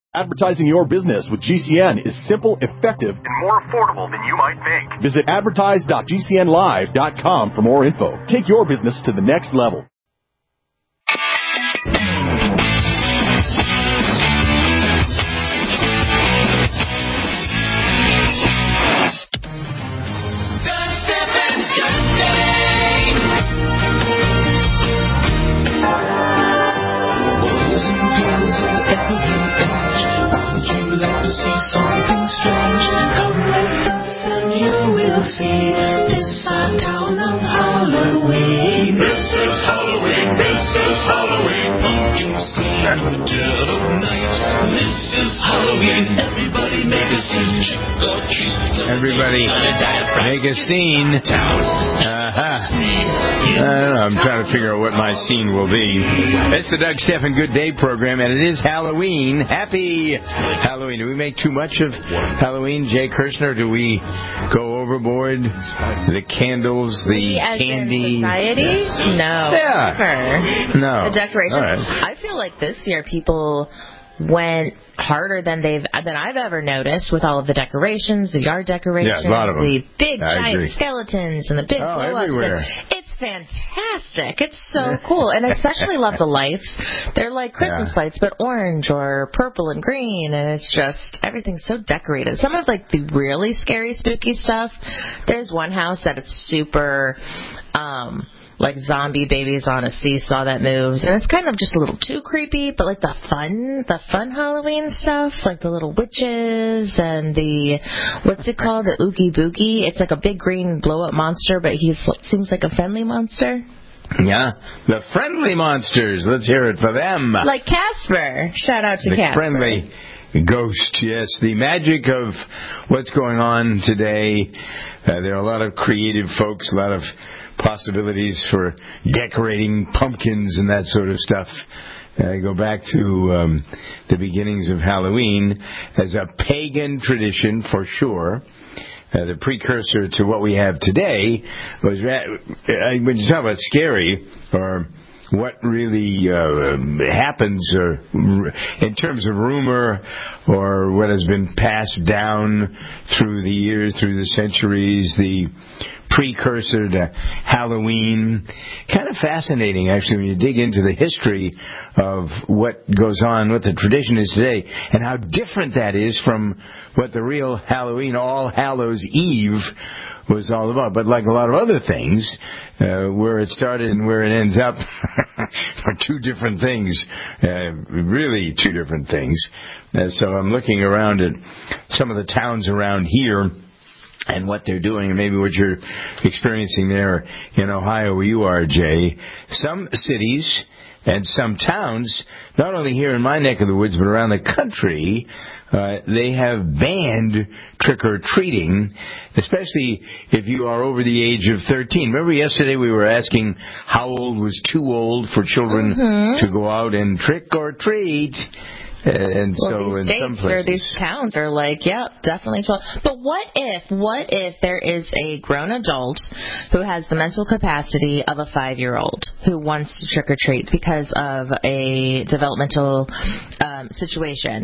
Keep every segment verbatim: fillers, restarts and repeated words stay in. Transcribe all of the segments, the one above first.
Advertising your business with G C N is simple, effective, and more affordable than you might think. Visit advertise dot g c n live dot com for more info. Take your business to the next level. See something strange. Come with us and you will see. This our town of Halloween. This is Halloween. This is Halloween. Pumpkins scream in the dead of night. This is Halloween. Everybody make a scene. Trick or treat. Everybody make a scene. Uh-huh. I don't know. I'm trying to figure out what my scene will be. It's the Doug Stephan Good Day program, and it is Halloween. Happy Halloween. Do we make too much of Halloween, Jay Kirshner? Do we go overboard? The candles, the we as candy. In society? No. Yeah. Never. No. The decorations. All right. I feel like this year people went harder than they've than I've ever noticed with all of the decorations, the yard decorations, yeah, a lot of them. the big I giant agree. skeletons and the big oh, blow-ups. everywhere. It's fantastic. It's so cool. And I especially love the lights. They're like Christmas yeah. lights, but orange or purple and green, and it's just, everything's so decorated. Some of, like, the really scary, spooky stuff, there's one house that it's super, um... like zombie babies on a seesaw that moves, and it's kind of just a little too creepy, but like the fun the fun Halloween stuff, like the little witches and the, what's it called, the Oogie Boogie. It's like a big green blow up monster, but he seems like a friendly monster. Yeah, the friendly monsters. Let's hear it for them. Like Casper. Shout out to the Casper. Friendly ghost, yes. The magic of what's going on today. Uh, there are a lot of creative folks, a lot of possibilities for decorating pumpkins and that sort of stuff. I uh, go back to um, the beginnings of Halloween as a pagan tradition, for sure. Uh, the precursor to what we have today was, uh, when you talk about scary, or what really uh, happens or in terms of rumor, or what has been passed down through the years, through the centuries, the precursor to Halloween. Kind of fascinating, actually, when you dig into the history of what goes on, what the tradition is today, and how different that is from what the real Halloween, All Hallows Eve, was all about. But like a lot of other things, uh, where it started and where it ends up are two different things, uh, really two different things. Uh, so I'm looking around at some of the towns around here and what they're doing, and maybe what you're experiencing there in Ohio where you are, Jay. Some cities and some towns, not only here in my neck of the woods, but around the country, uh, they have banned trick-or-treating, especially if you are over the age of thirteen. Remember yesterday we were asking how old was too old for children mm-hmm. to go out and trick-or-treat? And well, so these in states some places, or these towns are like, yep, definitely twelve. But what if, what if there is a grown adult who has the mental capacity of a five-year-old who wants to trick or treat because of a developmental um, situation?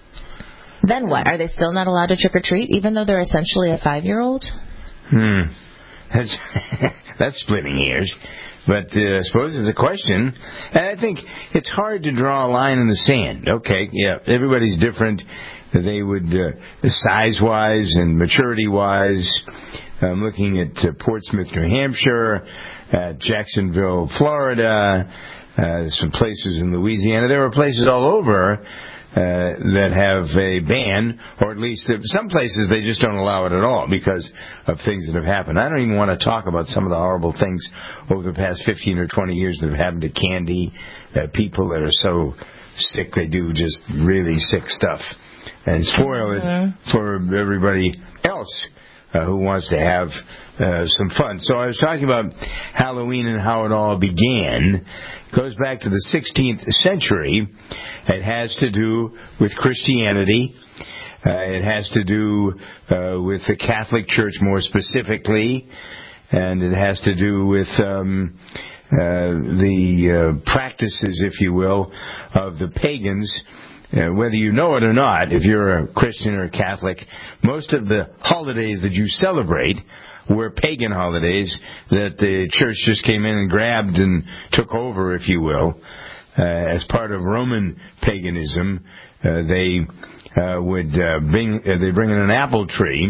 Then what? Are they still not allowed to trick or treat, even though they're essentially a five-year-old? Hmm, that's that's splitting hairs. But uh, I suppose it's a question. And I think it's hard to draw a line in the sand. Okay, yeah, everybody's different. They would, uh, size-wise and maturity-wise, I'm looking at uh, Portsmouth, New Hampshire, uh, Jacksonville, Florida, uh, some places in Louisiana. There are places all over Uh, that have a ban, or at least some places they just don't allow it at all because of things that have happened. I don't even want to talk about some of the horrible things over the past fifteen or twenty years that have happened to candy, uh, people that are so sick they do just really sick stuff and spoil mm-hmm. it for everybody else uh, who wants to have uh, some fun. So I was talking about Halloween and how it all began. It goes back to the sixteenth century. It has to do with Christianity. Uh, it has to do uh, with the Catholic Church more specifically. And it has to do with um, uh, the uh, practices, if you will, of the pagans uh, whether you know it or not, if you're a Christian or a Catholic, most of the holidays that you celebrate were pagan holidays that the church just came in and grabbed and took over, if you will. Uh, as part of Roman paganism, uh, they uh, would uh, bring uh, they bring in an apple tree,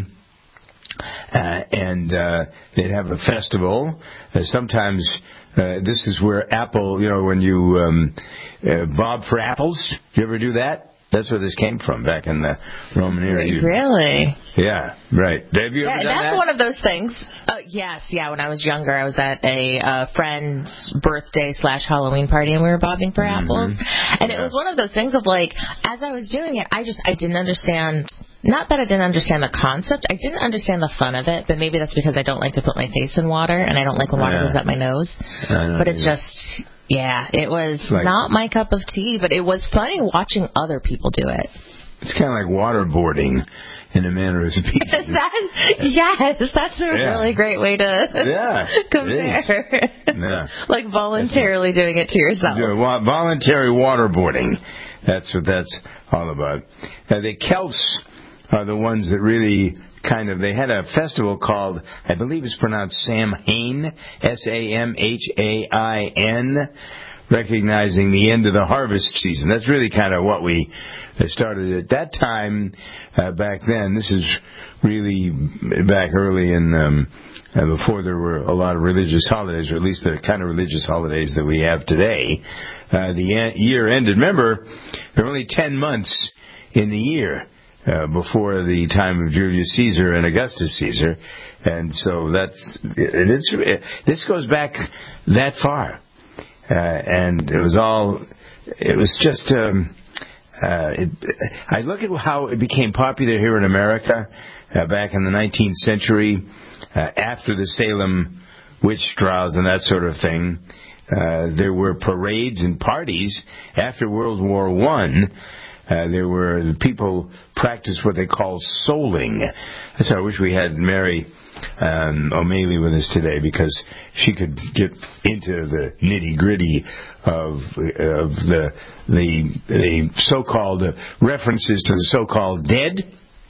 uh, and uh, they'd have a festival. Uh, sometimes uh, this is where apple, you know, when you um, uh, bob for apples. Do you ever do that? That's where this came from back in the Roman era. Really? Yeah, right. Have you ever yeah, done that's that? one of those things. Uh, yes, yeah. When I was younger, I was at a uh, friend's birthday slash Halloween party, and we were bobbing for Mm-hmm. apples. And yeah. it was one of those things of like, as I was doing it, I just I didn't understand. Not that I didn't understand the concept, I didn't understand the fun of it. But maybe that's because I don't like to put my face in water, and I don't like when water Yeah. goes up my nose. But it's just. Yeah, it was like, not my cup of tea, but it was funny watching other people do it. It's kind of like waterboarding in a manner of speaking. that, yes, that's a yeah. really great way to yeah, compare. Yeah. Like voluntarily doing it to yourself. Yeah, voluntary waterboarding. That's what that's all about. Uh, the Celts are the ones that really kind of, they had a festival called, I believe it's pronounced Samhain, S A M H A I N, recognizing the end of the harvest season. That's really kind of what we started at that time. Uh, back then, this is really back early in, um, uh, before there were a lot of religious holidays, or at least the kind of religious holidays that we have today. Uh, the en- year ended. Remember, there are only ten months in the year. Uh, before the time of Julius Caesar and Augustus Caesar, and so that's and it's it, this goes back that far, uh, and it was all it was just um, uh, it, I look at how it became popular here in America uh, back in the nineteenth century uh, after the Salem witch trials and that sort of thing. Uh, there were parades and parties after World War One. Uh, there were people practiced what they call souling. That's why I wish we had Mary um, O'Malley with us today, because she could get into the nitty gritty of of the the, the so-called references to the so-called dead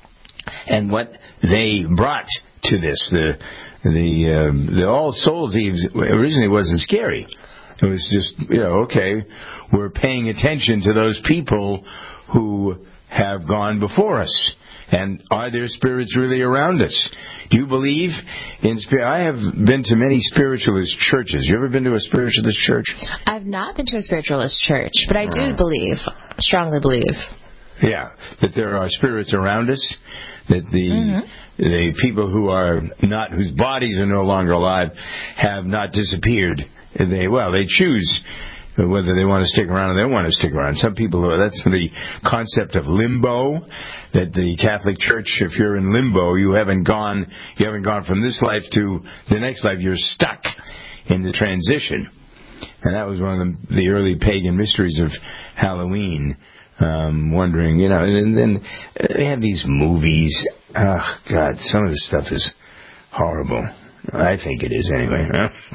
and what they brought to this. The the um, the All Souls Eve originally wasn't scary. It was just, you know, okay, we're paying attention to those people who have gone before us. And are there spirits really around us? Do you believe in spirit? I have been to many spiritualist churches. You ever been to a spiritualist church? I've not been to a spiritualist church, but I do believe, strongly believe. Yeah, that there are spirits around us, that the mm-hmm. the people who are not, whose bodies are no longer alive, have not disappeared. They well, they choose whether they want to stick around or they don't want to stick around. Some people, that's the concept of limbo, that the Catholic Church, if you're in limbo, you haven't gone, you haven't gone from this life to the next life. You're stuck in the transition. And that was one of the, the early pagan mysteries of Halloween. Um, wondering, you know, and then they have these movies. Oh, God, some of this stuff is horrible. I think it is anyway.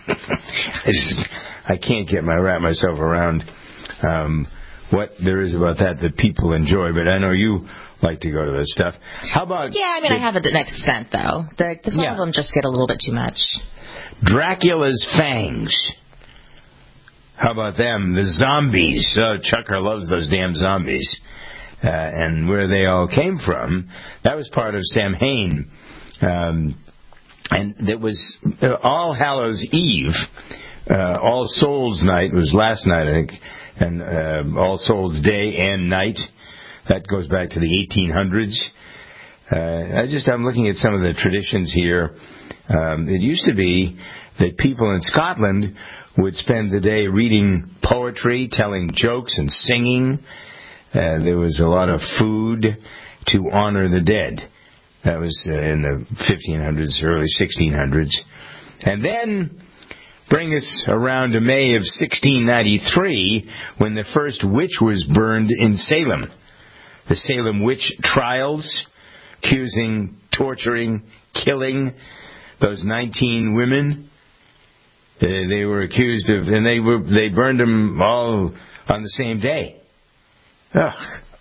I just, I can't get my wrap myself around um, what there is about that that people enjoy. But I know you like to go to that stuff. How about? Yeah, I mean, the, I have it to an extent though. The, the some yeah. of them just get a little bit too much. Dracula's fangs. How about them? The zombies. Oh, Chucker loves those damn zombies. Uh, and where they all came from, that was part of Samhain. Um, and it was uh, All Hallows Eve. Uh, All Souls Night was last night, I think. And uh, All Souls Day and Night. That goes back to the eighteen hundreds. Uh, I just, I'm looking at some of the traditions here. Um, it used to be that people in Scotland would spend the day reading poetry, telling jokes, and singing. Uh, there was a lot of food to honor the dead. That was uh, in the fifteen hundreds, early sixteen hundreds. And then bring us around to May of sixteen ninety-three, when the first witch was burned in Salem. The Salem witch trials, accusing, torturing, killing those nineteen women. Uh, they were accused of, and they were they burned them all on the same day. Ugh,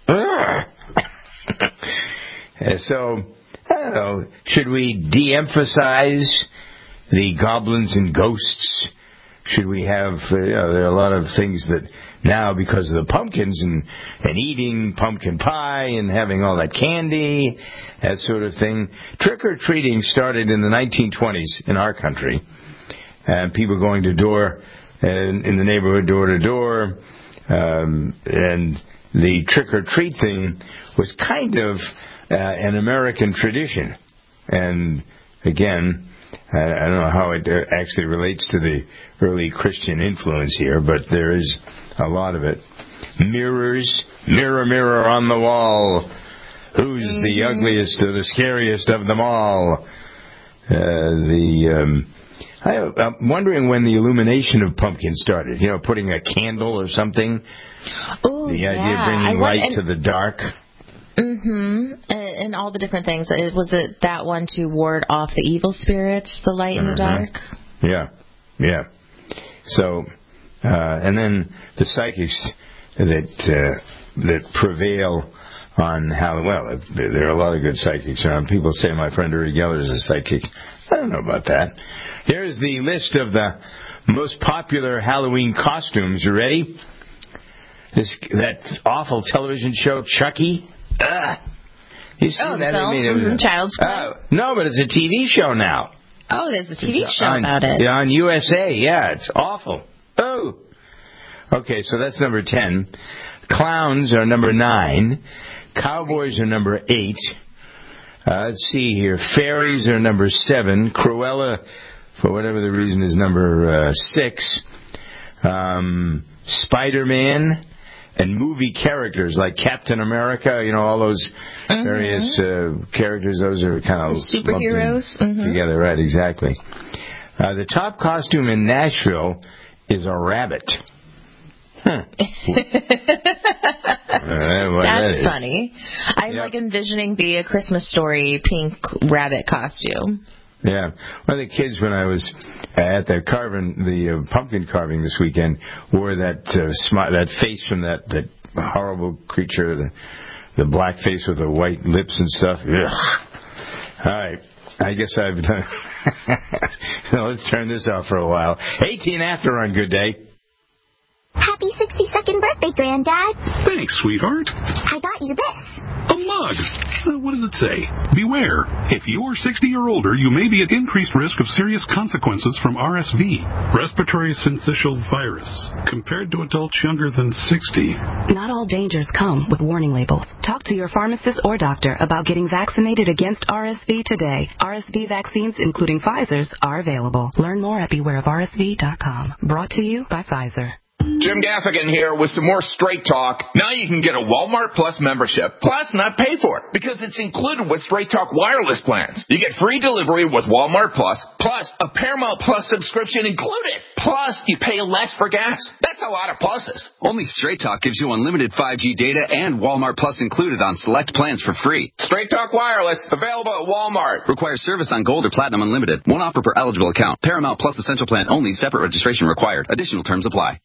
So, I don't know, should we de-emphasize the goblins and ghosts? Should we have, uh, you know, there are a lot of things that now, because of the pumpkins and, and eating pumpkin pie and having all that candy, that sort of thing. Trick-or-treating started in the nineteen twenties in our country. And people going to door, uh, in the neighborhood, door to door. Um, and the trick-or-treat thing was kind of uh, an American tradition. And, again, I don't know how it actually relates to the early Christian influence here, but there is a lot of it. Mirrors, mirror, mirror on the wall. Who's mm-hmm. the ugliest or the scariest of them all? Uh, the um, I, I'm wondering when the illumination of pumpkins started. You know, putting a candle or something. Oh, the yeah. idea of bringing light and- to the dark. Mm-hmm. And, and all the different things. Was it that one to ward off the evil spirits, the light in the dark? Yeah, yeah. So, uh, and then the psychics that uh, that prevail on Halloween. Well, there are a lot of good psychics around. People say my friend Uri Geller is a psychic. I don't know about that. Here's the list of the most popular Halloween costumes. You ready? This that awful television show, Chucky. Ugh. You see oh, that? film? I mean, it was mm-hmm. a, Child's Play? Uh, no, but it's a T V show now. Oh, there's a T V show on, about it. Yeah, on U S A. Yeah, it's awful. Oh. Okay, so that's number ten. Clowns are number nine. Cowboys are number eight. Uh, let's see here. Fairies are number seven. Cruella, for whatever the reason, is number uh, six. Um, Spider-Man. And movie characters like Captain America, you know, all those mm-hmm. various uh, characters, those are kind of superheroes mm-hmm. together, right? Exactly. Uh, the top costume in Nashville is a rabbit. Huh. uh, That's that funny. I'm yep. like envisioning the A Christmas Story pink rabbit costume. Yeah. One of the kids, when I was at the carving, the uh, pumpkin carving this weekend, wore that uh, smi- that face from that, that horrible creature, the the black face with the white lips and stuff. Ugh. All right. I guess I've done. Let's turn this off for a while. eighteen after on Good Day. Happy sixty-second birthday, Granddad. Thanks, sweetheart. I got you this. A mug. Uh, what does it say? Beware. If you're sixty or older, you may be at increased risk of serious consequences from R S V, respiratory syncytial virus, compared to adults younger than sixty. Not all dangers come with warning labels. Talk to your pharmacist or doctor about getting vaccinated against R S V today. R S V vaccines, including Pfizer's, are available. Learn more at beware of R S V dot com. Brought to you by Pfizer. Jim Gaffigan here with some more Straight Talk. Now you can get a Walmart Plus membership, plus not pay for it, because it's included with Straight Talk wireless plans. You get free delivery with Walmart Plus, plus a Paramount Plus subscription included. Plus, you pay less for gas. That's a lot of pluses. Only Straight Talk gives you unlimited five G data and Walmart Plus included on select plans for free. Straight Talk wireless, available at Walmart. Requires service on Gold or Platinum Unlimited. One offer per eligible account. Paramount Plus Essential Plan only. Separate registration required. Additional terms apply.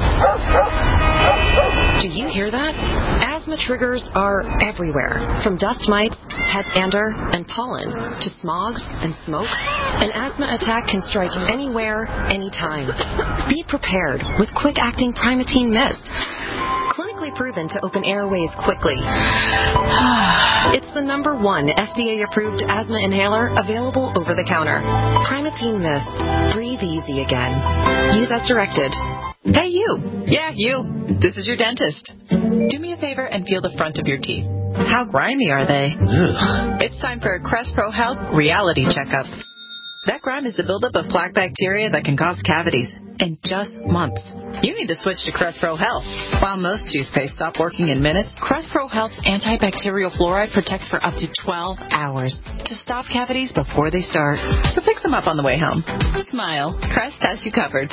Do you hear that? Asthma triggers are everywhere, from dust mites, head dander, and pollen, to smog and smoke. An asthma attack can strike anywhere, anytime. Be prepared with quick-acting Primatene Mist. Clinically proven to open airways quickly. It's the number one F D A-approved asthma inhaler available over the counter. Primatene Mist. Breathe easy again. Use as directed. Hey, you. Yeah, you. This is your dentist. Do me a favor and feel the front of your teeth. How grimy are they? Ugh. It's time for a Crest Pro Health reality checkup. That grime is the buildup of plaque bacteria that can cause cavities in just months. You need to switch to Crest Pro Health. While most toothpaste stop working in minutes, Crest Pro Health's antibacterial fluoride protects for up to twelve hours to stop cavities before they start. So fix them up on the way home. Smile. Crest has you covered.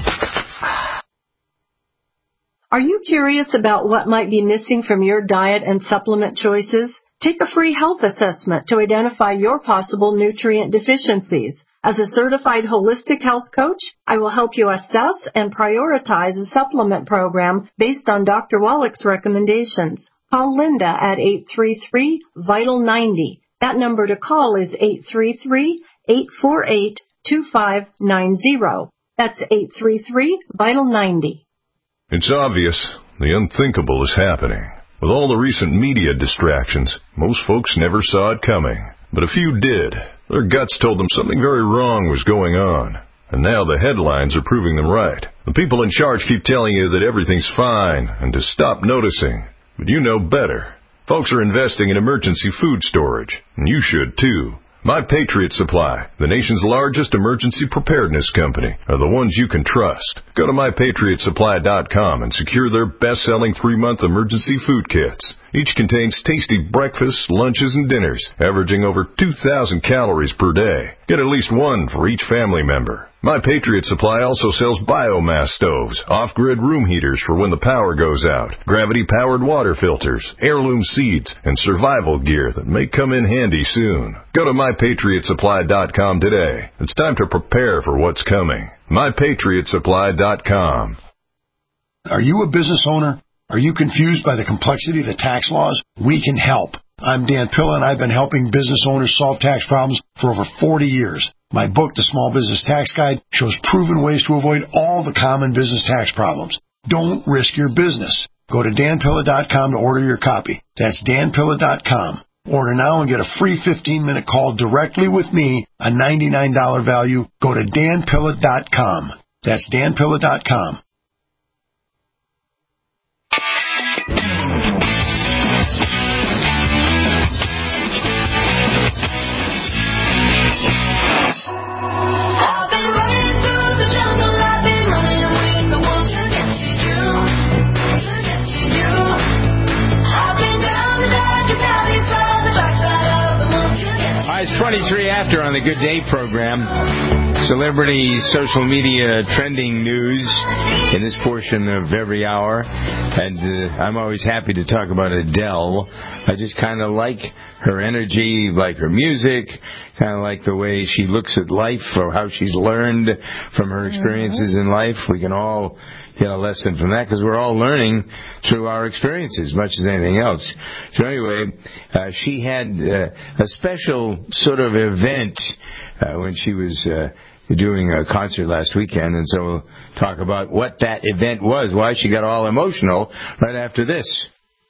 Are you curious about what might be missing from your diet and supplement choices? Take a free health assessment to identify your possible nutrient deficiencies. As a certified holistic health coach, I will help you assess and prioritize a supplement program based on Doctor Wallach's recommendations. Call Linda at eight three three, VITAL ninety. That number to call is eight three three, eight four eight, two five nine zero. That's eight three three, VITAL ninety. It's obvious. The unthinkable is happening. With all the recent media distractions, most folks never saw it coming. But a few did. Their guts told them something very wrong was going on. And now the headlines are proving them right. The people in charge keep telling you that everything's fine and to stop noticing. But you know better. Folks are investing in emergency food storage, and you should too. My Patriot Supply, the nation's largest emergency preparedness company, are the ones you can trust. Go to my patriot supply dot com and secure their best-selling three-month emergency food kits. Each contains tasty breakfasts, lunches, and dinners, averaging over two thousand calories per day. Get at least one for each family member. My Patriot Supply also sells biomass stoves, off-grid room heaters for when the power goes out, gravity-powered water filters, heirloom seeds, and survival gear that may come in handy soon. Go to my patriot supply dot com today. It's time to prepare for what's coming. my patriot supply dot com. Are you a business owner? Are you confused by the complexity of the tax laws? We can help. I'm Dan Pilla, and I've been helping business owners solve tax problems for over forty years. My book, The Small Business Tax Guide, shows proven ways to avoid all the common business tax problems. Don't risk your business. Go to dan pilla dot com to order your copy. That's dan pilla dot com. Order now and get a free fifteen-minute call directly with me, a ninety-nine dollars value. Go to dan pilla dot com. That's dan pilla dot com. It's twenty-three after on the Good Day program. Celebrity social media trending news in this portion of every hour. And uh, I'm always happy to talk about Adele. I just kind of like her energy, like her music, kind of like the way she looks at life or how she's learned from her experiences in life. We can all get a lesson from that because we're all learning through our experiences as much as anything else. So anyway, uh, she had uh, a special sort of event uh, when she was uh, doing a concert last weekend, and so we'll talk about what that event was, why she got all emotional right after this.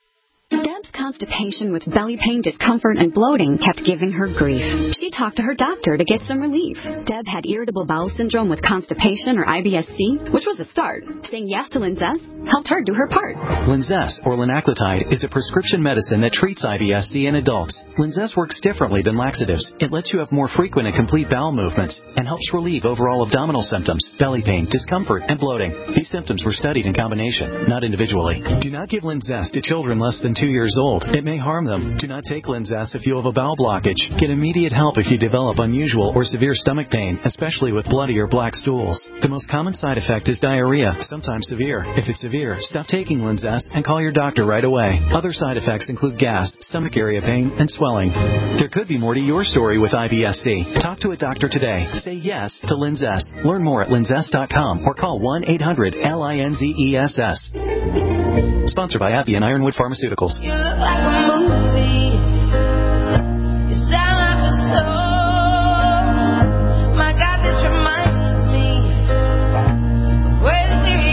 Deb's constipation with belly pain, discomfort, and bloating kept giving her grief. She talked to her doctor to get some relief. Deb had irritable bowel syndrome with constipation, or I B S C, which was a start. Saying yes to Linzess helped her do her part. Linzess, or linaclotide, is a prescription medicine that treats I B S C in adults. Linzess works differently than laxatives. It lets you have more frequent and complete bowel movements and helps relieve overall abdominal symptoms, belly pain, discomfort, and bloating. These symptoms were studied in combination, not individually. Do not give Linzess to children less than two years old. It may harm them. Do not take Linzess if you have a bowel blockage. Get immediate help if you develop unusual or severe stomach pain, especially with bloody or black stools. The most common side effect is diarrhea, sometimes severe. If it's severe, stop taking Linzess and call your doctor right away. Other side effects include gas, stomach area pain, and swelling. There could be more to your story with I B S C. Talk to a doctor today. Say yes to Linzess. Learn more at linzess dot com or call one eight hundred L I N Z E S S. Sponsored by Appy and Ironwood Pharmaceuticals. You look like a movie. You sound like a soul. My God, this reminds me of when we were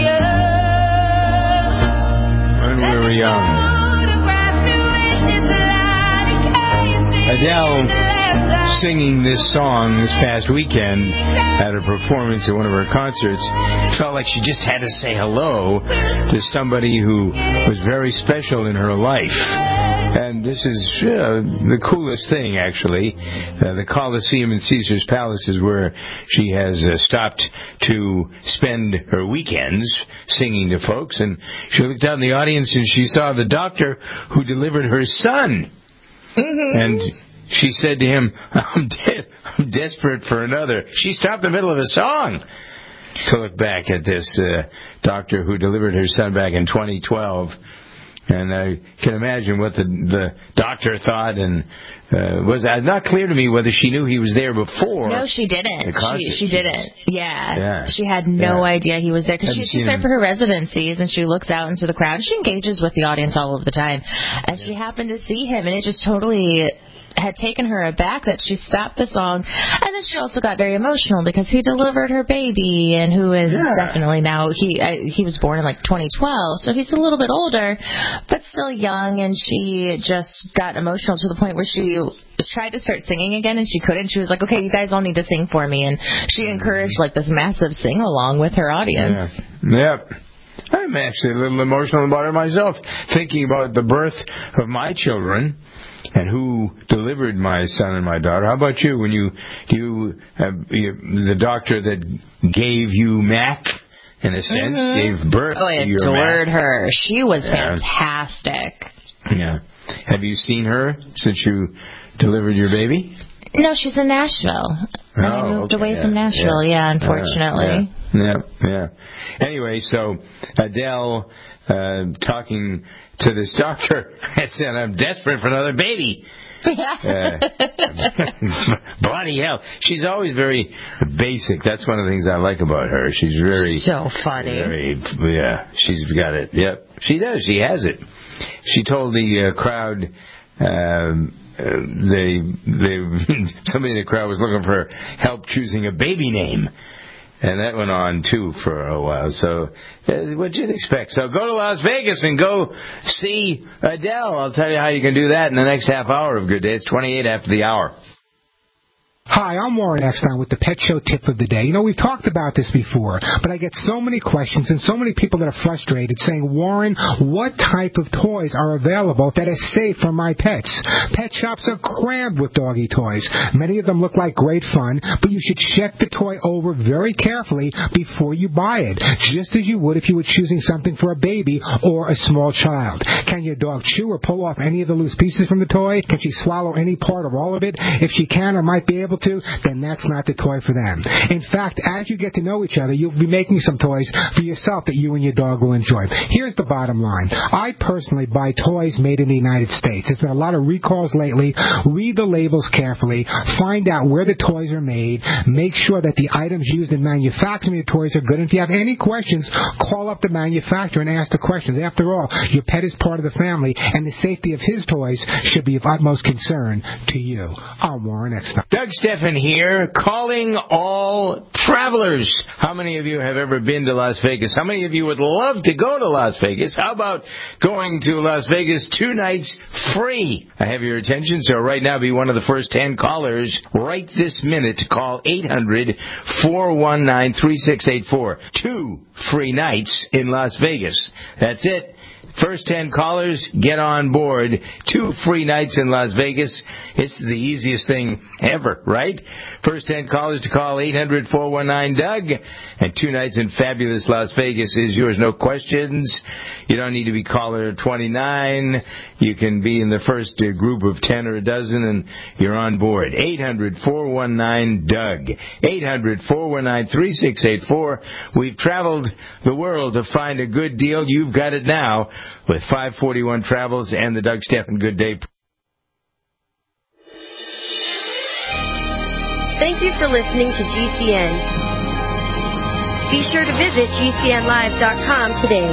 young. When we were young. Adele singing this song this past weekend at a performance at one of her concerts. Felt like she just had to say hello to somebody who was very special in her life. And this is uh, the coolest thing, actually. Uh, the Coliseum and Caesar's Palace is where she has uh, stopped to spend her weekends singing to folks. And she looked out in the audience and she saw the doctor who delivered her son. Mm-hmm. And she said to him, I'm, de- I'm desperate for another. She stopped in the middle of a song to look back at this uh, doctor who delivered her son back in twenty twelve. And I can imagine what the the doctor thought, and uh, was uh, not clear to me whether she knew he was there before. No, she didn't. She, she didn't. Yeah. yeah. She had no yeah. idea he was there because she, she's there for her residencies, and she looks out into the crowd. She engages with the audience all of the time, and she happened to see him, and it just totally had taken her aback that she stopped the song. And then she also got very emotional because he delivered her baby, and who is yeah. definitely now, he uh, he was born in like twenty twelve, so he's a little bit older, but still young. And she just got emotional to the point where she tried to start singing again, and she couldn't. She was like, okay, you guys all need to sing for me. And she encouraged like this massive sing-along with her audience. Yeah. Yep. I'm actually a little emotional about it myself, thinking about the birth of my children and who delivered my son and my daughter. How about you? When you, you, uh, you the doctor that gave you Mac, in a sense, mm-hmm. gave birth oh, I to your adored Mac. her. She was yeah. fantastic. Yeah. Have you seen her since you delivered your baby? No, she's in Nashville. And oh, I moved okay, away yeah, from Nashville, yeah, yeah unfortunately. Yeah, yeah, yeah. Anyway, so Adele uh, talking to this doctor, I said, I'm desperate for another baby. uh, bloody hell. She's always very basic. That's one of the things I like about her. She's very... So funny. Very, yeah, she's got it. Yep, she does. She has it. She told the uh, crowd... Um, Uh, they, they, somebody in the crowd was looking for help choosing a baby name, and that went on too for a while. So, uh, what you'd expect. So, go to Las Vegas and go see Adele. I'll tell you how you can do that in the next half hour of Good Day. It's twenty-eight after the hour. Hi, I'm Warren Eckstein with the Pet Show Tip of the Day. You know, we've talked about this before, but I get so many questions and so many people that are frustrated saying, Warren, what type of toys are available that are safe for my pets? Pet shops are crammed with doggy toys. Many of them look like great fun, but you should check the toy over very carefully before you buy it, just as you would if you were choosing something for a baby or a small child. Can your dog chew or pull off any of the loose pieces from the toy? Can she swallow any part or all of it? If she can or might be able to, then that's not the toy for them. In fact, as you get to know each other, you'll be making some toys for yourself that you and your dog will enjoy. Here's the bottom line. I personally buy toys made in the United States. There's been a lot of recalls lately. Read the labels carefully. Find out where the toys are made. Make sure that the items used in manufacturing the toys are good. And if you have any questions, call up the manufacturer and ask the questions. After all, your pet is part of the family, and the safety of his toys should be of utmost concern to you. I'm Warren Eckstein. Doug Stephan here, calling all travelers. How many of you have ever been to Las Vegas? How many of you would love to go to Las Vegas? How about going to Las Vegas two nights free? I have your attention, so right now be one of the first ten callers right this minute to call eight hundred, four one nine, three six eight four. Two free nights in Las Vegas. That's it. First ten callers, get on board. Two free nights in Las Vegas. It's the easiest thing ever, right? First ten callers to call eight hundred, four one nine, Doug. And two nights in fabulous Las Vegas is yours, no questions. You don't need to be caller twenty-nine. You can be in the first uh, group of ten or a dozen, and you're on board. eight hundred, four one nine, Doug. eight hundred, four one nine, three six eight four. We've traveled the world to find a good deal. You've got it now with five forty-one Travels and the Doug Stephan Good Day. Thank you for listening to G C N. Be sure to visit G C N live dot com today.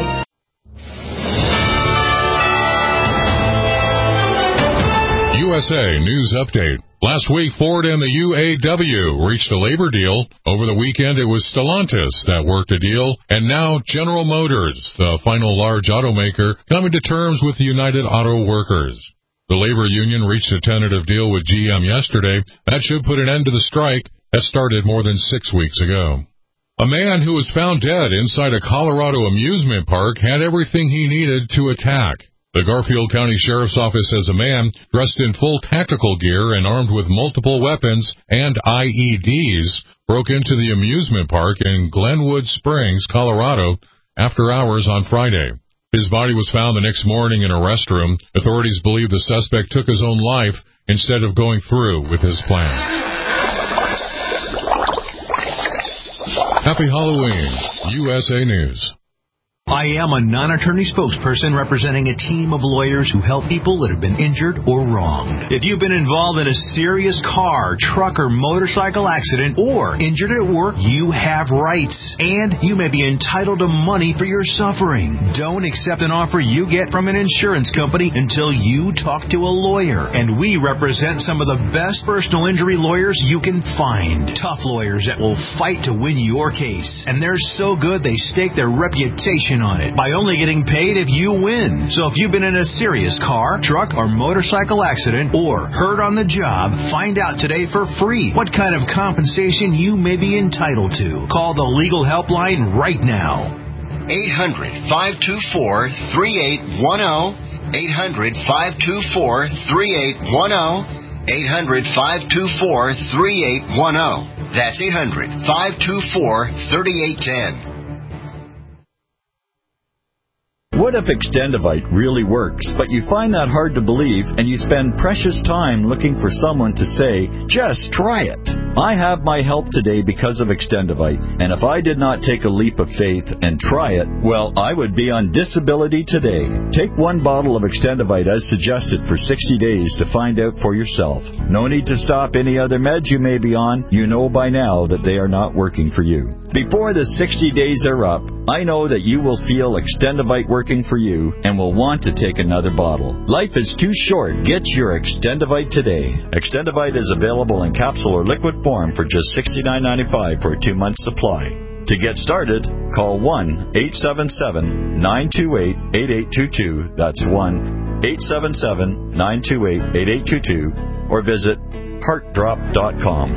U S A News Update. Last week, Ford and the U A W reached a labor deal. Over the weekend, it was Stellantis that worked a deal, and now General Motors, the final large automaker, coming to terms with the United Auto Workers. The labor union reached a tentative deal with G M yesterday. That should put an end to the strike that started more than six weeks ago. A man who was found dead inside a Colorado amusement park had everything he needed to attack. The Garfield County Sheriff's Office says a man dressed in full tactical gear and armed with multiple weapons and I E Ds broke into the amusement park in Glenwood Springs, Colorado, after hours on Friday. His body was found the next morning in a restroom. Authorities believe the suspect took his own life instead of going through with his plan. Happy Halloween, U S A News. I am a non-attorney spokesperson representing a team of lawyers who help people that have been injured or wronged. If you've been involved in a serious car, truck, or motorcycle accident or injured at work, you have rights, and you may be entitled to money for your suffering. Don't accept an offer you get from an insurance company until you talk to a lawyer, and we represent some of the best personal injury lawyers you can find. Tough lawyers that will fight to win your case, and they're so good they stake their reputation on it by only getting paid if you win. So if you've been in a serious car, truck, or motorcycle accident or hurt on the job, find out today for free what kind of compensation you may be entitled to. Call the legal helpline right now. eight hundred, five two four, three eight one zero. eight hundred, five two four, three eight one zero. eight hundred, five two four, three eight one zero. That's eight hundred, five two four, three eight one zero. What if Extendivite really works, but you find that hard to believe and you spend precious time looking for someone to say, just try it? I have my help today because of Extendivite, and if I did not take a leap of faith and try it, well, I would be on disability today. Take one bottle of Extendivite as suggested for sixty days to find out for yourself. No need to stop any other meds you may be on. You know by now that they are not working for you. Before the sixty days are up, I know that you will feel Extendivite working for you and will want to take another bottle. Life is too short. Get your Extendivite today. Extendivite is available in capsule or liquid form for just sixty-nine ninety-five for a two-month supply. To get started, call one eight seven seven, nine two eight, eight eight two two. That's one eight seven seven, nine two eight, eight eight two two. Or visit heart drop dot com.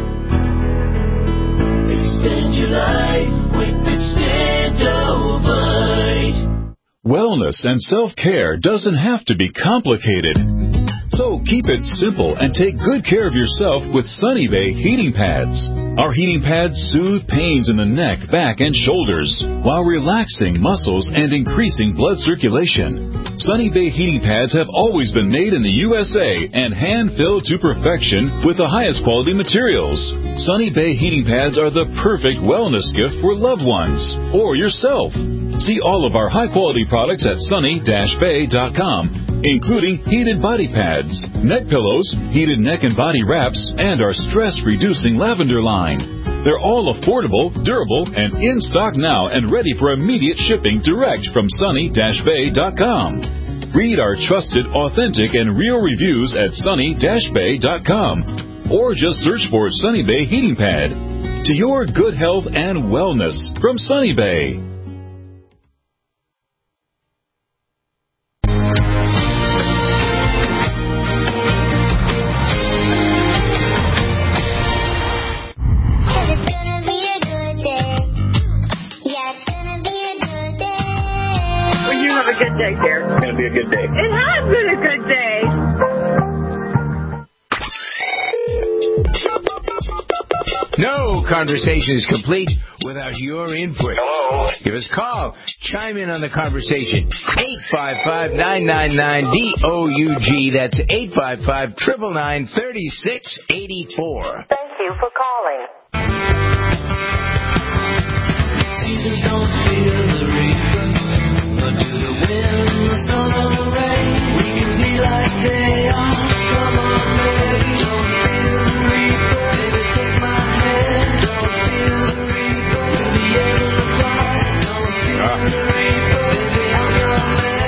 Extend your life with Extendivite. Wellness and self-care doesn't have to be complicated. So keep it simple and take good care of yourself with Sunny Bay heating pads. Our heating pads soothe pains in the neck, back, and shoulders while relaxing muscles and increasing blood circulation. Sunny Bay heating pads have always been made in the U S A and hand-filled to perfection with the highest quality materials. Sunny Bay heating pads are the perfect wellness gift for loved ones or yourself. See all of our high-quality products at sunny dash bay dot com, including heated body pads, neck pillows, heated neck and body wraps, and our stress-reducing lavender line. They're all affordable, durable, and in stock now and ready for immediate shipping direct from sunny dash bay dot com. Read our trusted, authentic, and real reviews at sunny dash bay dot com or just search for Sunny Bay Heating Pad. To your good health and wellness from Sunny Bay. Good day, dear. It's going to be a good day. It has been a good day. No conversation is complete without your input. Hello. Give us a call. Chime in on the conversation. eight five five, nine nine nine, D O U G. That's eight five five, nine nine nine, three six eight four. Thank you for calling. Seasons don't feel the reaper, nor do the wind, the sun, or the rain. We can be like they are. Come on, baby, don't feel the reaper. Baby, take my hand. Don't feel the reaper. We'll be able to fly. Don't feel ah. the reaper. Baby, I'm your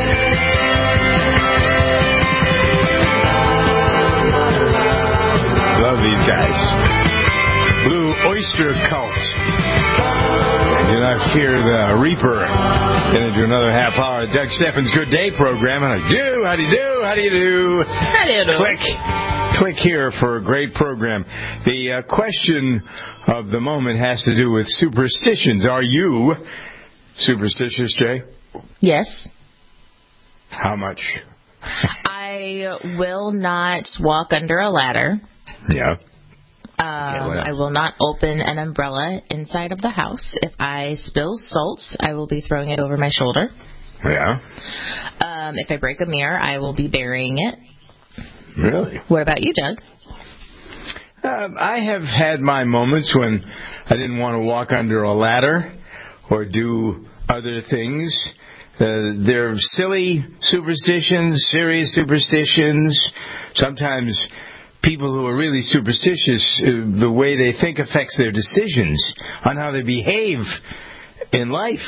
man. Love these guys. Blue Oyster Cult. Do not fear the Reaper. Going to do another half hour of Doug Steffens' Good Day program. And I do, how do you do, how do you do? How do you do? Click, click here for a great program. The uh, question of the moment has to do with superstitions. Are you superstitious, Jay? Yes. How much? I will not walk under a ladder. Yeah. Um, I will not open an umbrella inside of the house. If I spill salt, I will be throwing it over my shoulder. Yeah. Um, if I break a mirror, I will be burying it. Really? What about you, Doug? Um, I have had my moments when I didn't want to walk under a ladder or do other things Uh, they're silly superstitions, serious superstitions. Sometimes people who are really superstitious, uh, the way they think affects their decisions on how they behave in life.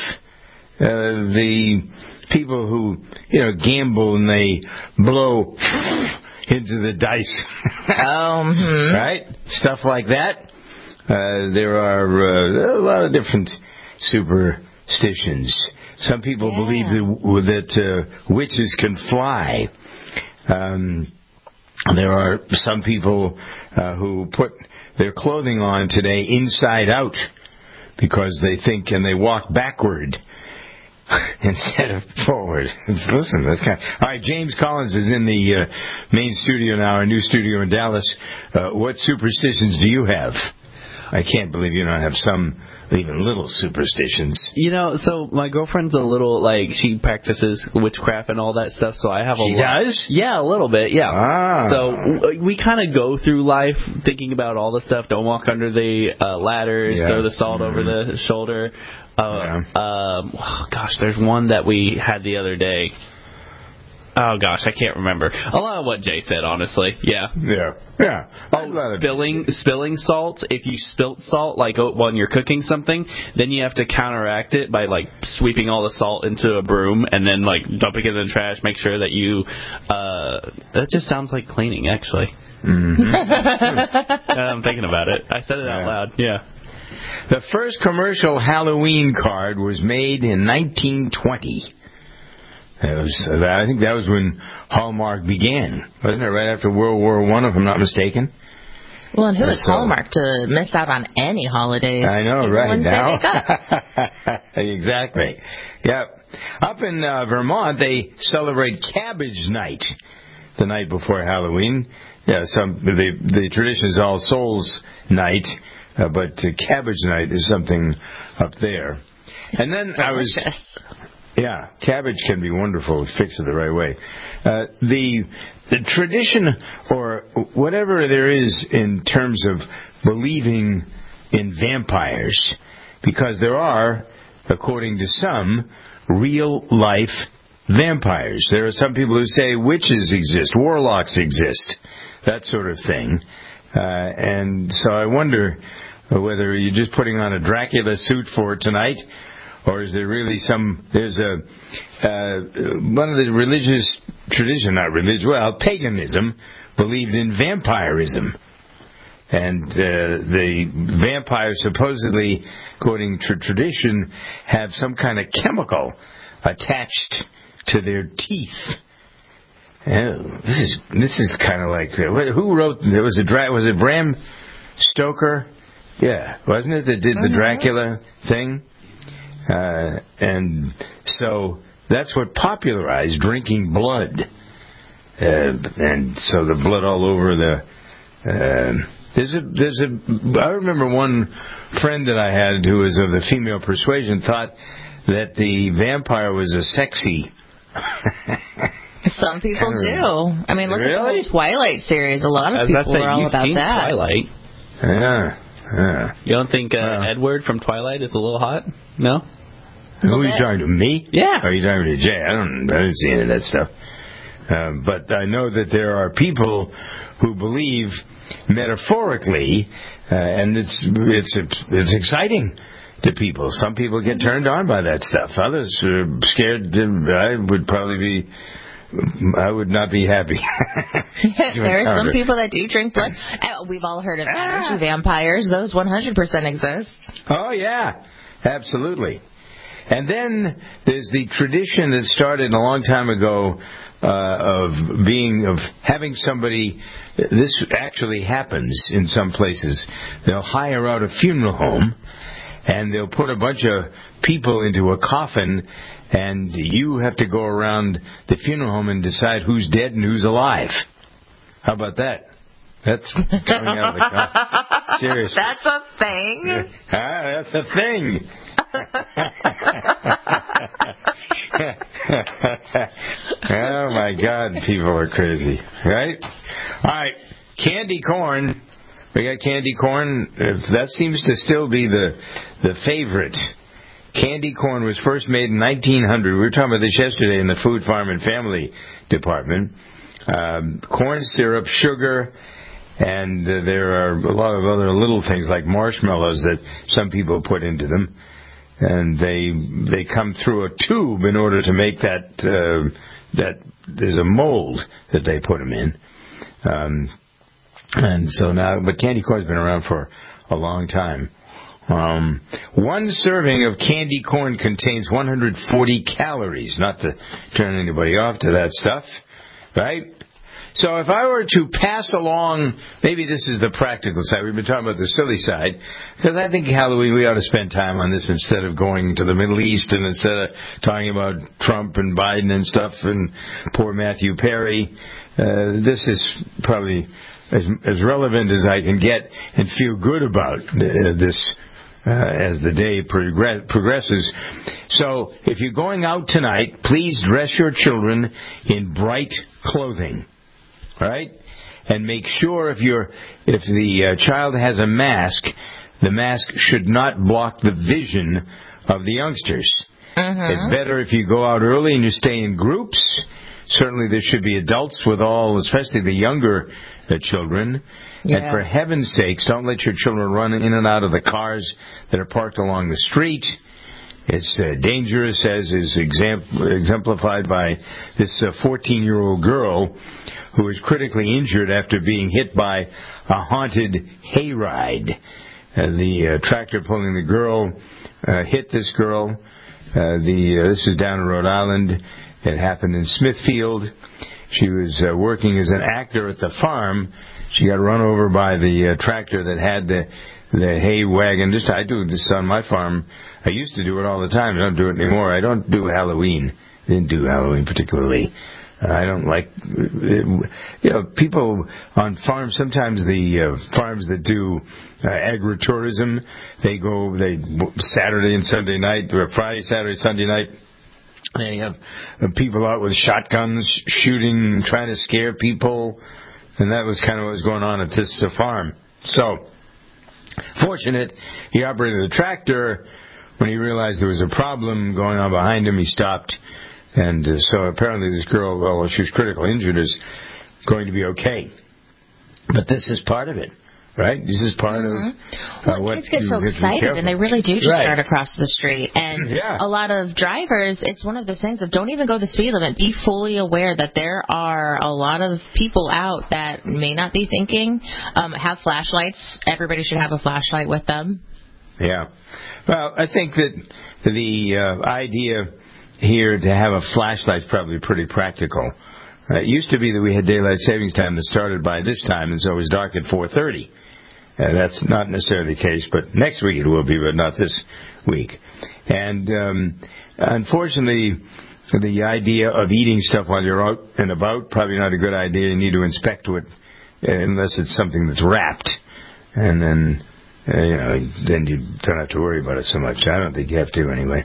Uh, the people who, you know, gamble and they blow into the dice. um, hmm. Right? Stuff like that. Uh, there are uh, a lot of different superstitions. Some people yeah. believe that, that uh, witches can fly. Um, there are some people uh, who put their clothing on today inside out because they think and they walk backward instead of forward. Listen, that's kind of... All right, James Collins is in the uh, main studio now, our new studio in Dallas. Uh, what superstitions do you have? I can't believe you don't have some even little superstitions. You know, so my girlfriend's a little, like, she practices witchcraft and all that stuff, so I have a She lot. does? Yeah, a little bit, yeah. Ah. So we kind of go through life thinking about all the stuff. Don't walk under the uh, ladders, Yeah. throw the salt Mm-hmm. over the shoulder. Uh, Yeah. um, oh, gosh, there's one that we had the other day. Oh, gosh, I can't remember. A lot of what Jay said, honestly. Yeah. Yeah. Yeah. Oh, spilling, spilling salt. If you spilt salt, like when you're cooking something, then you have to counteract it by, like, sweeping all the salt into a broom and then, like, dumping it in the trash. Make sure that you... Uh, that just sounds like cleaning, actually. Mm-hmm. I'm thinking about it. I said it out Yeah. loud. Yeah. The first commercial Halloween card was made in nineteen twenty. That was, I think that was when Hallmark began. Wasn't it right after World War One, if I'm not mistaken? Well, and who is So- Hallmark to miss out on any holidays? I know, Even right ones they now. make up. Exactly. Yep. Up in uh, Vermont, they celebrate Cabbage Night the night before Halloween. Yeah, some the the tradition is All Souls Night, uh, but uh, Cabbage Night is something up there. And then I was. Yeah, cabbage can be wonderful if fixed it the right way. Uh, the the tradition, or whatever there is in terms of believing in vampires, because there are, according to some, real life vampires. There are some people who say witches exist, warlocks exist, that sort of thing. Uh, and so I wonder whether you're just putting on a Dracula suit for tonight, or is there really some, there's a, uh, one of the religious tradition, not religious, well, paganism, believed in vampirism. And uh, the vampires supposedly, according to tradition, have some kind of chemical attached to their teeth. Oh, this is this is kind of like, uh, who wrote, there was a, was it Bram Stoker? Yeah, wasn't it, that did the Dracula thing? Uh, and so that's what popularized drinking blood. Uh, and so the blood all over the... Uh, there's a, there's a... I remember one friend that I had who was of the female persuasion thought that the vampire was a sexy... Some people Kind of- do. I mean, look Really? at the whole Twilight series. A lot of I was about to people say, are all you've about seen that. Twilight. Yeah. Yeah. You don't think uh, Edward from Twilight is a little hot? No? Who are you talking to? Me? Yeah. Or are you talking to Jay? I don't, I didn't see any of that stuff. Um, but I know that there are people who believe metaphorically, uh, and it's it's it's exciting to people. Some people get turned on by that stuff. Others are scared. I would probably be. I would not be happy. There are some people that do drink blood. Uh, We've all heard of energy vampires. Those one hundred percent exist. Oh, yeah. Absolutely. And then there's the tradition that started a long time ago uh, of being, of having somebody, this actually happens in some places. They'll hire out a funeral home and they'll put a bunch of people into a coffin, and you have to go around the funeral home and decide who's dead and who's alive. How about that? That's coming out of the coffin. Seriously. That's a thing? Ah, that's a thing. Oh, my God, people are crazy. Right? All right, candy corn. We got candy corn. If that seems to still be the the favorite Candy corn was first made in nineteen hundred. We were talking about this yesterday in the Food, Farm, and Family Department. Um, corn syrup, sugar, and uh, there are a lot of other little things like marshmallows that some people put into them. And they they come through a tube in order to make that, uh, that there's a mold that they put them in. Um, and so now, but candy corn's been around for a long time. Um, one serving of candy corn contains one hundred forty calories. Not to turn anybody off to that stuff, right? So if I were to pass along, maybe this is the practical side. We've been talking about the silly side, because I think Halloween, we ought to spend time on this instead of going to the Middle East and instead of talking about Trump and Biden and stuff and poor Matthew Perry. Uh, this is probably as, as relevant as I can get and feel good about uh, this uh, as the day progress, progresses. So if you're going out tonight, please dress your children in bright clothing. Right? And make sure if you're if the uh, child has a mask, the mask should not block the vision of the youngsters. Uh-huh. It's better if you go out early and you stay in groups. Certainly there should be adults with all, especially the younger uh, children. Yeah. And for heaven's sakes, don't let your children run in and out of the cars that are parked along the street. It's uh, dangerous, as is exempl- exemplified by this uh, fourteen-year-old girl who was critically injured after being hit by a haunted hayride. Uh, the uh, tractor pulling the girl uh, hit this girl. Uh, the uh, this is down in Rhode Island. It happened in Smithfield. She was uh, working as an actor at the farm. She got run over by the uh, tractor that had the the hay wagon. This I do this on my farm. I used to do it all the time. I don't do it anymore. I don't do Halloween. I didn't do Halloween particularly. I don't like, you know, people on farms, sometimes the uh, farms that do uh, agritourism, they go, they Saturday and Sunday night, or Friday, Saturday, Sunday night, they have uh, people out with shotguns shooting, trying to scare people, and that was kind of what was going on at this uh, farm. So, fortunate, he operated the tractor. When he realized there was a problem going on behind him, he stopped. And uh, so apparently this girl, although she was critically injured, is going to be okay. But this is part of it, right? This is part mm-hmm. of uh, well, what kids get you so excited, and they really do just right. start across the street. And yeah. a lot of drivers, it's one of those things of don't even go the speed limit. Be fully aware that there are a lot of people out that may not be thinking. Um, have flashlights. Everybody should have a flashlight with them. Yeah. Well, I think that the uh, idea here to have a flashlight is probably pretty practical. Uh, it used to be that we had daylight savings time that started by this time, and so it was dark at four thirty. Uh, that's not necessarily the case, but next week it will be, but not this week. And um, unfortunately, the idea of eating stuff while you're out and about, probably not a good idea. You need to inspect it uh, unless it's something that's wrapped. And then, uh, you know, then you don't have to worry about it so much. I don't think you have to anyway.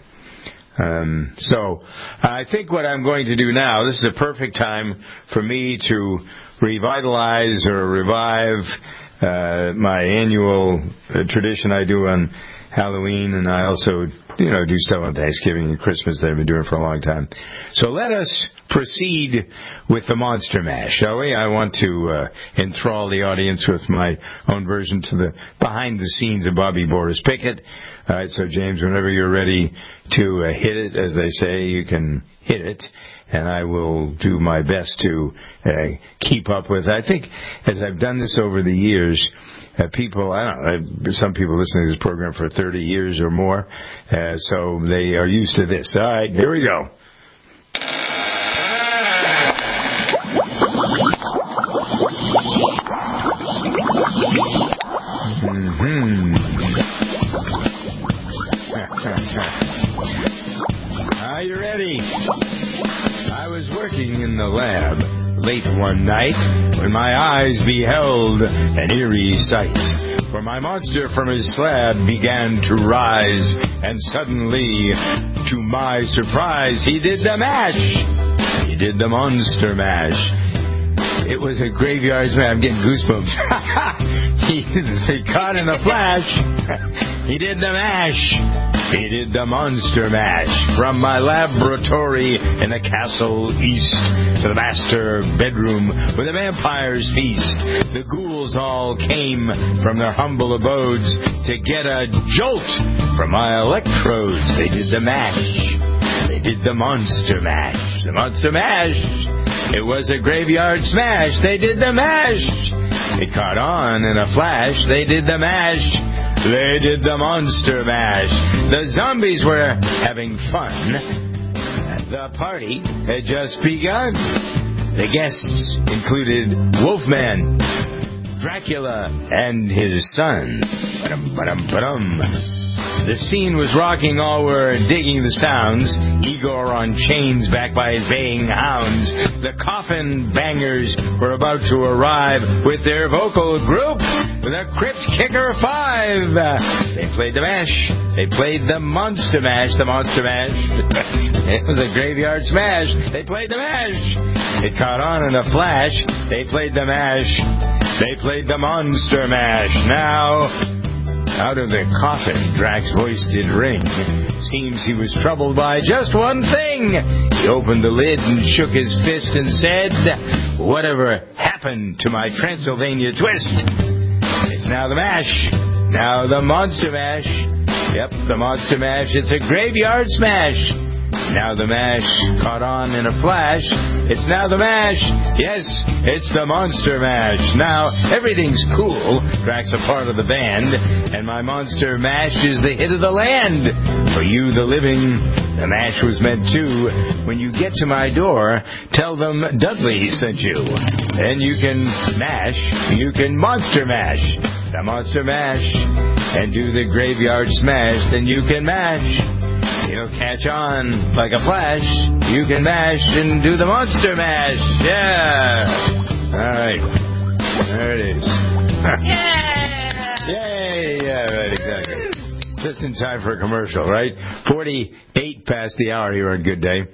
Um, so I think what I'm going to do now, this is a perfect time for me to revitalize or revive uh, my annual uh, tradition I do on Halloween, and I also, you know, do stuff on Thanksgiving and Christmas that I've been doing for a long time. So let us proceed with the Monster Mash, shall we? I want to uh, enthrall the audience with my own version to the behind the scenes of Bobby Boris Pickett. All right, so James, whenever you're ready to uh, hit it, as they say, you can hit it, and I will do my best to uh, keep up with it. I think as I've done this over the years, uh, people, I don't know, some people listening to this program for thirty years or more, uh, so they are used to this. All right, here we go. Mm-hmm. Are you ready? I was working in the lab late one night when my eyes beheld an eerie sight. For my monster from his slab began to rise, and suddenly, to my surprise, he did the mash. He did the Monster Mash. It was a graveyard smash. I'm getting goosebumps. he, he caught in a flash. He did the mash. He did the Monster Mash. From my laboratory in the castle east to the master bedroom where the vampires feast, the ghouls all came from their humble abodes to get a jolt from my electrodes. They did the mash. They did the Monster Mash. The Monster Mash. It was a graveyard smash. They did the mash. It caught on in a flash. They did the mash. They did the Monster Mash. The zombies were having fun. The party had just begun. The guests included Wolfman, Dracula, and his son. Ba-dum, ba-dum, ba-dum. The scene was rocking, all were digging the sounds. Igor on chains backed by his baying hounds. The coffin bangers were about to arrive with their vocal group, the Crypt Kicker Five. They played the mash. They played the Monster Mash. The Monster Mash. It was a graveyard smash. They played the mash. It caught on in a flash. They played the mash. They played the Monster Mash. Now, out of the coffin, Drac's voice did ring. Seems he was troubled by just one thing. He opened the lid and shook his fist and said, "Whatever happened to my Transylvania twist?" It's now the mash. Now the Monster Mash. Yep, the Monster Mash. It's a graveyard smash. Now the mash caught on in a flash. It's now the mash. Yes, it's the Monster Mash. Now everything's cool. Drac's a part of the band, and my Monster Mash is the hit of the land. For you, the living, the mash was meant to. When you get to my door, tell them Dudley sent you. Then you can mash. You can Monster Mash. The Monster Mash. And do the graveyard smash. Then you can mash. You'll catch on like a flash. You can mash and do the Monster Mash. Yeah. All right. There it is. Yeah. Yay. Yeah, right, exactly. Just in time for a commercial, right? forty-eight past the hour here on Good Day.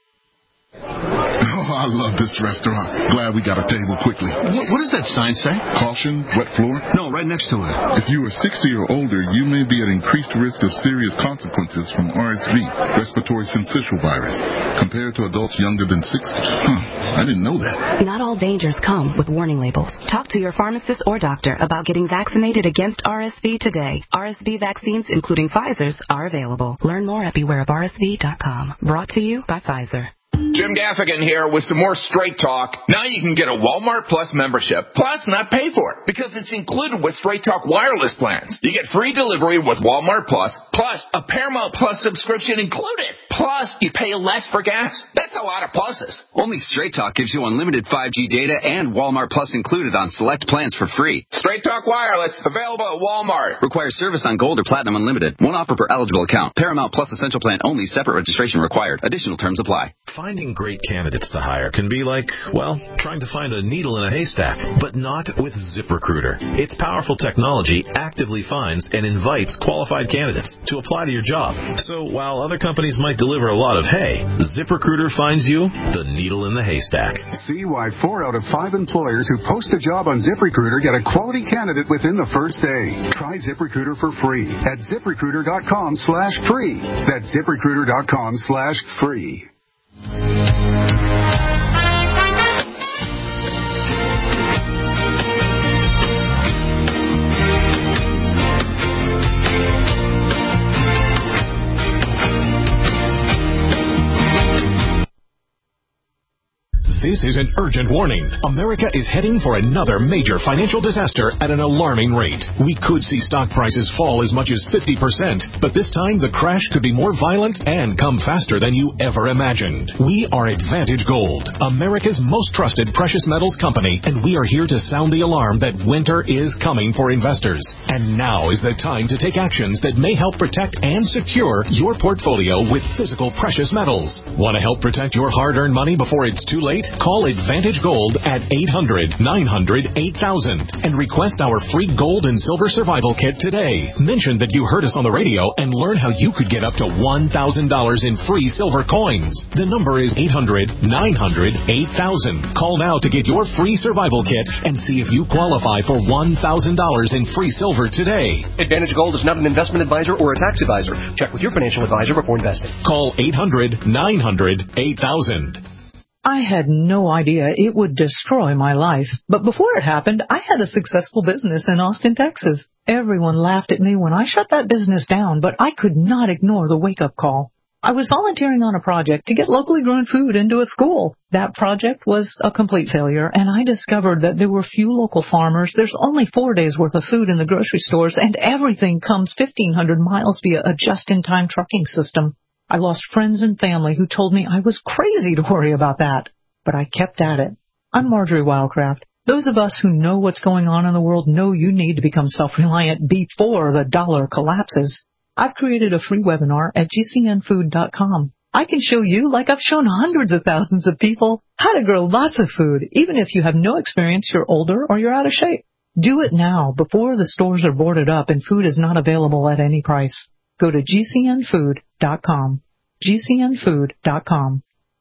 Oh, I love this restaurant. Glad we got a table quickly. What, what does that sign say? Caution, wet floor? No, right next to it. If you are sixty or older, you may be at increased risk of serious consequences from R S V, respiratory syncytial virus, compared to adults younger than sixty. Huh, I didn't know that. Not all dangers come with warning labels. Talk to your pharmacist or doctor about getting vaccinated against R S V today. R S V vaccines, including Pfizer's, are available. Learn more at beware of R S V dot com. Brought to you by Pfizer. Jim Gaffigan here with some more Straight Talk. Now you can get a Walmart Plus membership, plus not pay for it, because it's included with Straight Talk wireless plans. You get free delivery with Walmart Plus, plus a Paramount Plus subscription included. Plus, you pay less for gas. That's a lot of pluses. Only Straight Talk gives you unlimited five G data and Walmart Plus included on select plans for free. Straight Talk wireless, available at Walmart. Requires service on Gold or Platinum Unlimited. One offer per eligible account. Paramount Plus Essential Plan only. Separate registration required. Additional terms apply. Finding great candidates to hire can be like, well, trying to find a needle in a haystack, but not with ZipRecruiter. Its powerful technology actively finds and invites qualified candidates to apply to your job. So while other companies might deliver a lot of hay, ZipRecruiter finds you the needle in the haystack. See why four out of five employers who post a job on ZipRecruiter get a quality candidate within the first day. Try ZipRecruiter for free at ZipRecruiter.com slash free. That's ZipRecruiter.com slash free. This is an urgent warning. America is heading for another major financial disaster at an alarming rate. We could see stock prices fall as much as fifty percent, but this time the crash could be more violent and come faster than you ever imagined. We are Advantage Gold, America's most trusted precious metals company, and we are here to sound the alarm that winter is coming for investors. And now is the time to take actions that may help protect and secure your portfolio with physical precious metals. Want to help protect your hard-earned money before it's too late? Call Call Advantage Gold at eight hundred, nine hundred, eight thousand and request our free gold and silver survival kit today. Mention that you heard us on the radio and learn how you could get up to one thousand dollars in free silver coins. The number is eight hundred, nine hundred, eight thousand. Call now to get your free survival kit and see if you qualify for one thousand dollars in free silver today. Advantage Gold is not an investment advisor or a tax advisor. Check with your financial advisor before investing. Call eight hundred, nine hundred, eight thousand. I had no idea it would destroy my life. But before it happened, I had a successful business in Austin, Texas. Everyone laughed at me when I shut that business down, but I could not ignore the wake-up call. I was volunteering on a project to get locally grown food into a school. That project was a complete failure, and I discovered that there were few local farmers. There's only four days' worth of food in the grocery stores, and everything comes fifteen hundred miles via a just-in-time trucking system. I lost friends and family who told me I was crazy to worry about that, but I kept at it. I'm Marjorie Wildcraft. Those of us who know what's going on in the world know you need to become self-reliant before the dollar collapses. I've created a free webinar at G C N food dot com. I can show you, like I've shown hundreds of thousands of people, how to grow lots of food, even if you have no experience, you're older, or you're out of shape. Do it now, before the stores are boarded up and food is not available at any price. Go to G C N food dot com. G C N food dot com.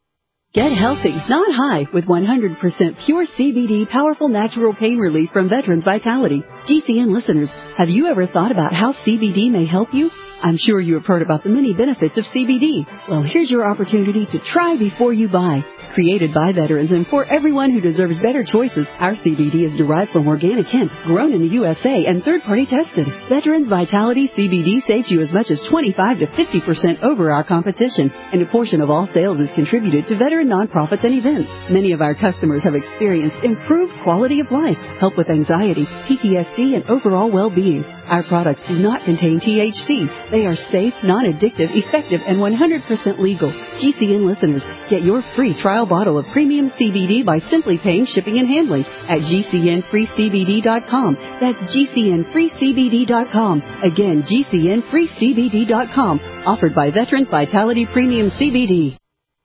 Get healthy, not high, with one hundred percent pure C B D powerful natural pain relief from Veterans Vitality. G C N listeners, have you ever thought about how C B D may help you? I'm sure you have heard about the many benefits of C B D. Well, here's your opportunity to try before you buy. Created by veterans and for everyone who deserves better choices, our C B D is derived from organic hemp, grown in the U S A and third-party tested. Veterans Vitality C B D saves you as much as twenty-five to fifty percent over our competition, and a portion of all sales is contributed to veteran nonprofits and events. Many of our customers have experienced improved quality of life, help with anxiety, P T S D, and overall well-being. Our products do not contain T H C. They are safe, non-addictive, effective, and one hundred percent legal. G C N listeners, get your free trial bottle of premium C B D by simply paying shipping and handling at G C N free C B D dot com. That's G C N free C B D dot com. Again, G C N free C B D dot com. Offered by Veterans Vitality Premium C B D.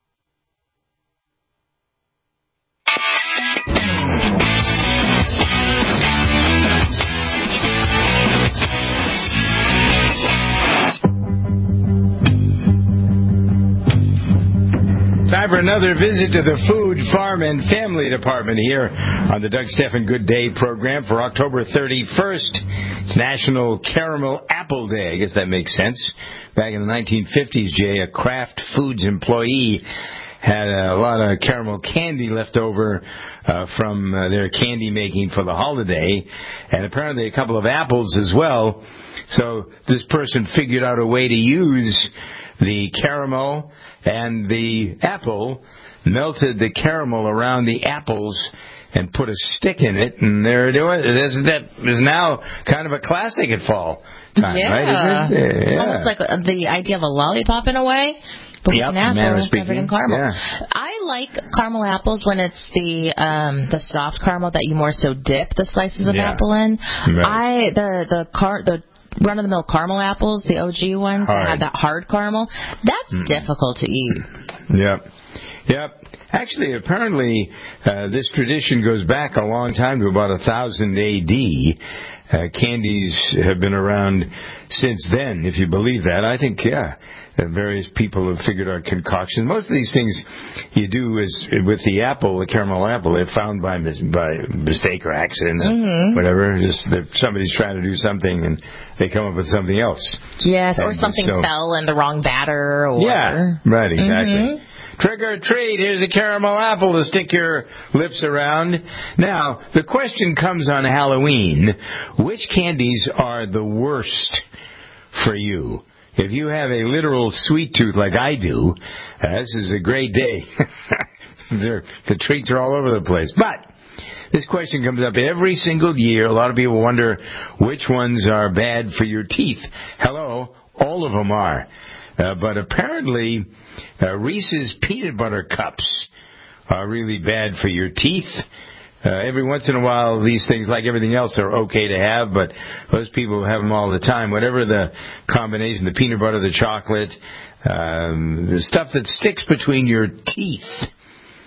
Time for another visit to the Food, Farm, and Family Department here on the Doug Stephan Good Day program for October thirty-first. It's National Caramel Apple Day. I guess that makes sense. Back in the nineteen fifties, Jay, a Kraft Foods employee had a lot of caramel candy left over uh, from uh, their candy making for the holiday, and apparently a couple of apples as well. So this person figured out a way to use the caramel and the apple, melted the caramel around the apples, and put a stick in it, and they're doing it. This, that is now kind of a classic at fall time, yeah. right? Isn't it? Yeah. Almost like the idea of a lollipop in a way, but yep, with an apple speaking. covered in caramel. Yeah. I like caramel apples when it's the um, the soft caramel that you more so dip the slices of Yeah. apple in. Right. I the the car the run-of-the-mill caramel apples, the O G ones Hard. that have that hard caramel, that's Mm. difficult to eat. Yep. Yep. Actually, apparently, uh, this tradition goes back a long time to about one thousand A D. Uh, candies have been around since then, if you believe that. I think, yeah, uh, various people have figured out concoctions. Most of these things you do is with the apple, the caramel apple, they're found by mis- by mistake or accident or Mhm. whatever. Just that somebody's trying to do something and they come up with something else. Yes, or And something so- fell in the wrong batter. Or Yeah, right, exactly. Mhm. Trick or treat, here's a caramel apple to stick your lips around. Now, the question comes on Halloween. Which candies are the worst for you? If you have a literal sweet tooth like I do, uh, this is a great day. They're- the treats are all over the place. But this question comes up every single year. A lot of people wonder which ones are bad for your teeth. Hello, all of them are. Uh, but apparently, uh, Reese's peanut butter cups are really bad for your teeth. Uh, every once in a while, these things, like everything else, are okay to have, but those people who have them all the time, whatever the combination, the peanut butter, the chocolate, um, the stuff that sticks between your teeth,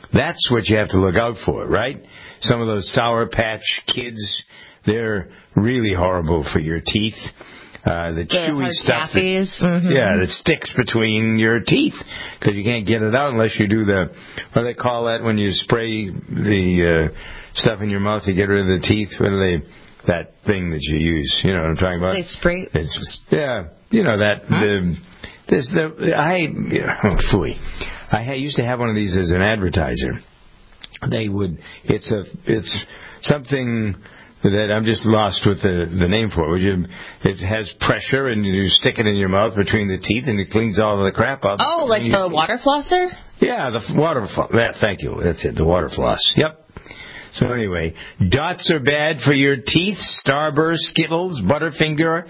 That's what you have to look out for, right? Some of those Sour Patch Kids, they're really horrible for your teeth. Uh, the, the chewy stuff that, mm-hmm. yeah, that sticks between your teeth because you can't get it out unless you do the, what do they call that when you spray the uh, stuff in your mouth to get rid of the teeth? What do they, that thing that you use? You know what I'm talking so about? They spray. It's, yeah, you know that huh? the there's the I oh, phooey. I ha- used to have one of these as an advertiser. They would. It's a it's something. That I'm just lost with the, the name for it. You, it has pressure, and you stick it in your mouth between the teeth, and it cleans all of the crap out. Oh, like the teeth. Water flosser? Yeah, the water floss. Thank you. That's it, the water floss. Yep. So anyway, dots are bad for your teeth. Starburst, Skittles, Butterfinger,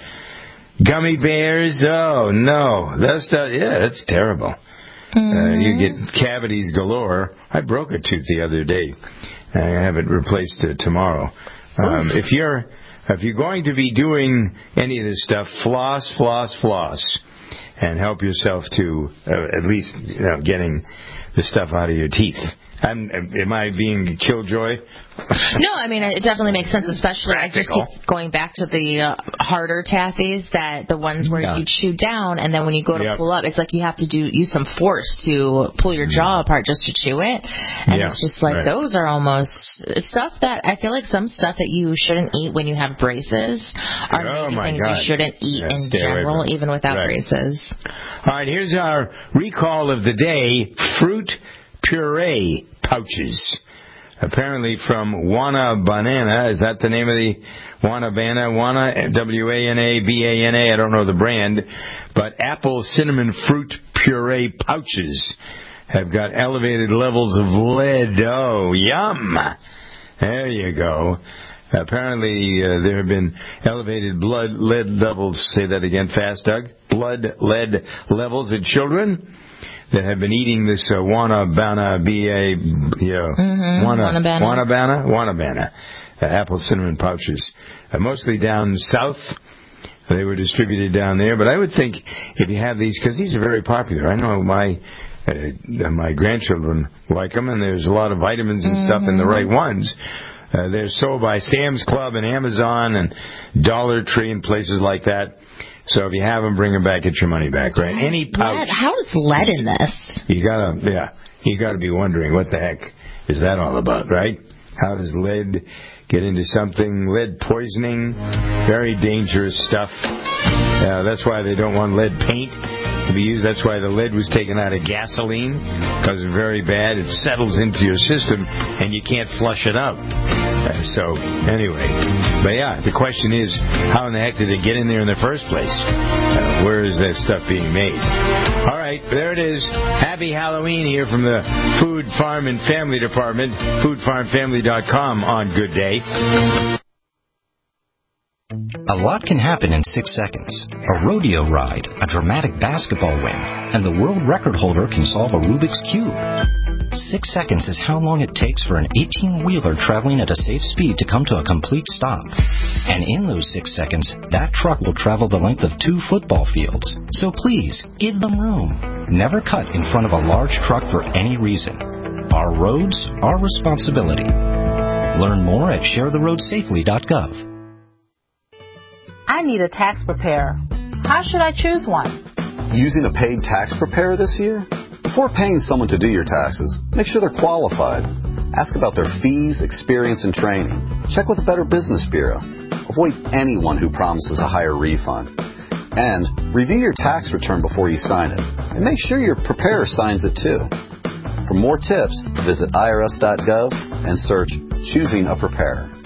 gummy bears. Oh, no. That's stuff, yeah, that's terrible. Mm-hmm. Uh, you get cavities galore. I broke a tooth the other day. I have it replaced uh, tomorrow. Um, if you're if you're going to be doing any of this stuff, floss, floss, floss, and help yourself to uh, at least you know getting the stuff out of your teeth. I'm, am I being killjoy? No, I mean, it definitely makes sense, especially Practical. I just keep going back to the uh, harder taffies, that the ones where yeah. you chew down, and then when you go to yep. pull up, it's like you have to do use some force to pull your jaw apart just to chew it. And yeah. it's just like, right. those are almost stuff that I feel like some stuff that you shouldn't eat when you have braces are oh maybe things God. you shouldn't eat yeah, in general, even without right. braces. All right, here's our recall of the day: fruit puree pouches. Apparently from Wana Banana. Is that the name of the Wana Banana? Wana, W A N A B A N A. I don't know the brand. But apple cinnamon fruit puree pouches have got elevated levels of lead. Oh, yum. There you go. Apparently uh, there have been elevated blood lead levels. Say that again fast, Doug. Blood lead levels in children that have been eating this uh, Wanabana, B A, you know, mm-hmm. Wana, Wanabana. Wanabana, Wanabana, uh, apple cinnamon pouches, uh, mostly down south. They were distributed down there, but I would think if you have these, because these are very popular. I know my uh, my grandchildren like them, and there's a lot of vitamins and mm-hmm. stuff in the right ones. Uh, they're sold by Sam's Club and Amazon and Dollar Tree and places like that. So if you have them, bring them back, get your money back, right? Any pouch. Lead? How is lead in this? You gotta, yeah, you gotta be wondering what the heck is that all about, right? How does lead get into something? Lead poisoning, very dangerous stuff. Uh, that's why they don't want lead paint to be used. That's why the lead was taken out of gasoline, because it's very bad. It settles into your system, and you can't flush it out. Uh, so, anyway. But yeah, the question is, how in the heck did it get in there in the first place? Uh, where is that stuff being made? All right, there it is. Happy Halloween here from the Food, Farm, and Family Department. food farm family dot com on Good Day. A lot can happen in six seconds. A rodeo ride, a dramatic basketball win, and the world record holder can solve a Rubik's Cube. Six seconds is how long it takes for an eighteen-wheeler traveling at a safe speed to come to a complete stop. And in those six seconds, that truck will travel the length of two football fields. So please, give them room. Never cut in front of a large truck for any reason. Our roads, our responsibility. Learn more at share the road safely dot gov. I need a tax preparer. How should I choose one? Using a paid tax preparer this year? Before paying someone to do your taxes, make sure they're qualified. Ask about their fees, experience, and training. Check with the Better Business Bureau. Avoid anyone who promises a higher refund. And review your tax return before you sign it. And make sure your preparer signs it too. For more tips, visit I R S dot gov and search Choosing a Preparer.